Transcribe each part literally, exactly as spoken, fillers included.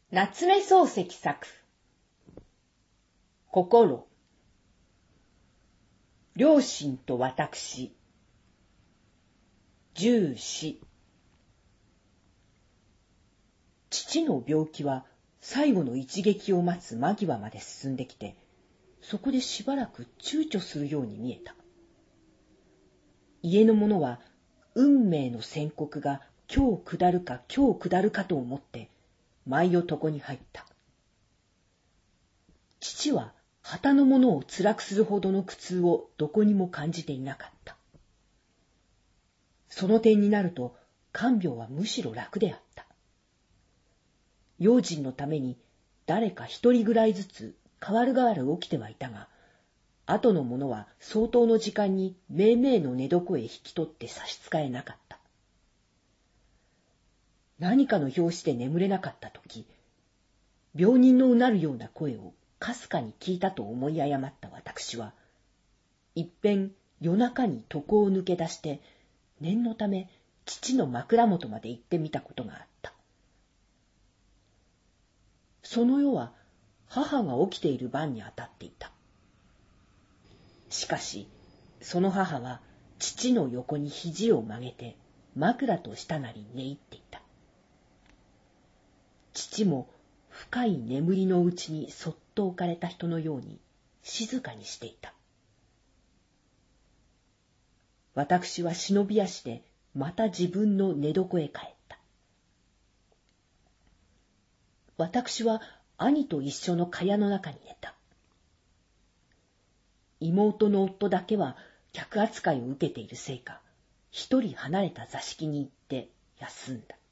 夏目漱石作。心。両親と私。十四。父の病気は最後の一撃を待つ間際まで進んできて、そこでしばらく躊躇するように見えた。家の者は運命の宣告が今日下るか今日下るかと思って舞を床に入った。父は旗のものを辛くするほどの苦痛をどこにも感じていなかった。その点になると看病はむしろ楽であった。用心のために誰か一人ぐらいずつ代わる代わる起きてはいたが、後の者は相当の時間にめいめいの寝床へ引き取って差し支えなかった。何かの拍子で眠れなかったとき、病人のうなるような声をかすかに聞いたと思い誤った私は、いっぺん夜中に床を抜け出して、念のため父の枕元まで行ってみたことがあった。その夜は母が起きている晩にあたっていた。しかし、その母は父の横に肘を曲げて枕と下なり寝入っていた。父も深い眠りのうちにそっと置かれた人のように静かにしていた。私は忍び足でまた自分の寝床へ帰った。私は兄と一緒の蚊帳の中に寝た。妹の夫だけは客扱いを受けているせいか、一人離れた座敷に行って休んだ。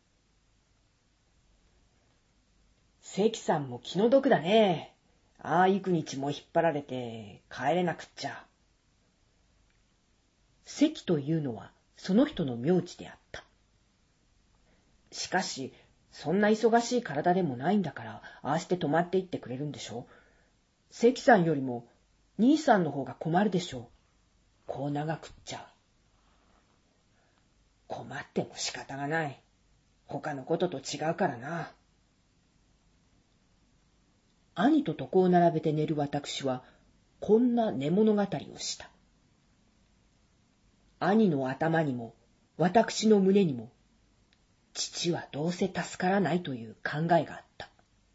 関さんも気の毒だね。ああ幾日も引っ張られて帰れなくっちゃ。関というのはその人の名字であった。しかし、そんな忙しい体でもないんだから、ああして泊まっていってくれるんでしょ。関さんよりも兄さんの方が困るでしょう。こう長くっちゃ。困っても仕方がない。他のことと違うからな。兄と床を並べて寝る私は、こんな寝物語をした。兄の頭にも、私の胸にも、父はどうせ助からないという考えがあった。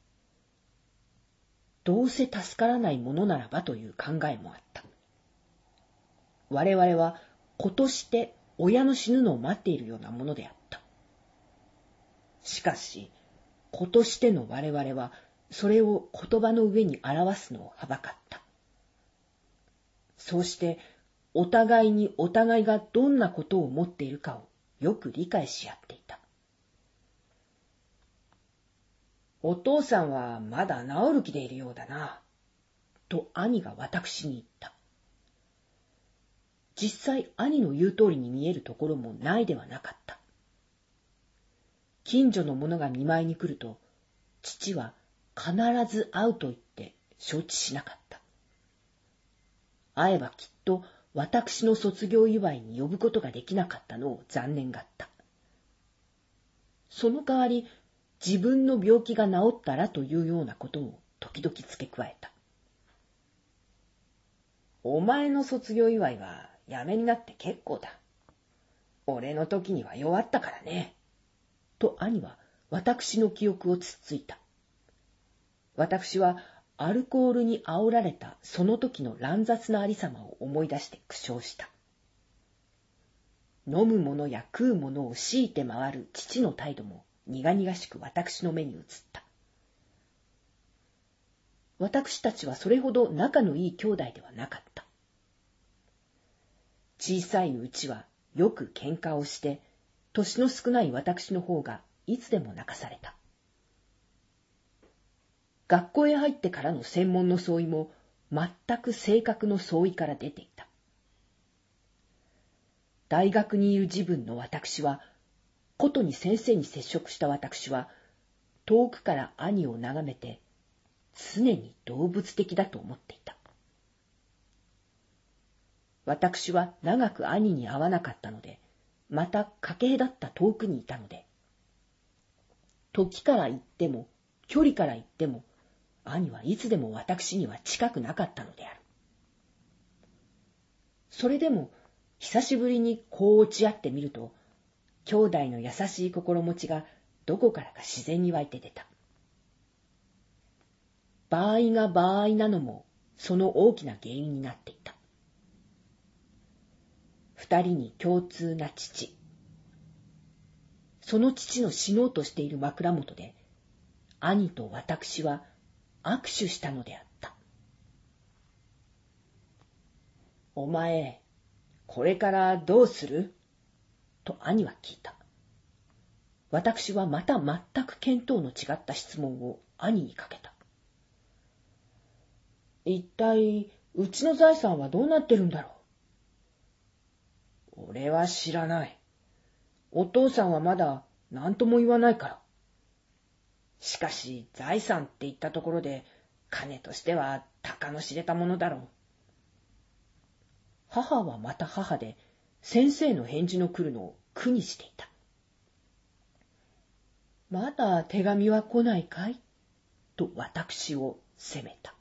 どうせ助からないものならばという考えもあった。我々は子として親の死ぬのを待っているようなものであった。しかし、子としての我々は、それを言葉の上に表すのをはばかった。そうして、お互いにお互いがどんなことを思っているかをよく理解し合っていた。お父さんはまだ治る気でいるようだな、と兄が私に言った。実際兄の言う通りに見えるところもないではなかった。近所の者が見舞いに来ると、父は必ず会うと言って承知しなかった。会えばきっと私の卒業祝いに呼ぶことができなかったのを残念がった。その代わり、自分の病気が治ったらというようなことを時々付け加えた。お前の卒業祝いはやめになって結構だ。俺の時には弱ったからね。と兄は私の記憶をつっついた。私はアルコールに煽られたその時の乱雑なありさまを思い出して苦笑した。飲むものや食うものを強いて回る父の態度も苦々しく私の目に映った。私たちはそれほど仲のいい兄弟ではなかった。小さいうちはよく喧嘩をして、年の少ない私の方がいつでも泣かされた。学校へ入ってからの専門の相違も全く性格の相違から出ていた。大学にいる自分の私は、ことに先生に接触した私は、遠くから兄を眺めて、常に動物的だと思っていた。私は長く兄に会わなかったので、またかけ隔った遠くにいたので、時から言っても距離から言っても、兄はいつでも私には近くなかったのである。それでも、久しぶりにこう落ち合ってみると、兄弟の優しい心持ちがどこからか自然に湧いて出た。場合が場合なのも、その大きな原因になっていた。二人に共通な父。その父の死のうとしている枕元で、兄と私は握手したのであった。お前、これからどうする？と兄は聞いた。私はまた全く見当の違った質問を兄にかけた。一体、うちの財産はどうなってるんだろう。俺は知らない。お父さんはまだ何とも言わないから。しかし財産って言ったところで、金としては鷹の知れたものだろう。母はまた母で、先生の返事の来るのを苦にしていた。まだ手紙は来ないかい？と私を責めた。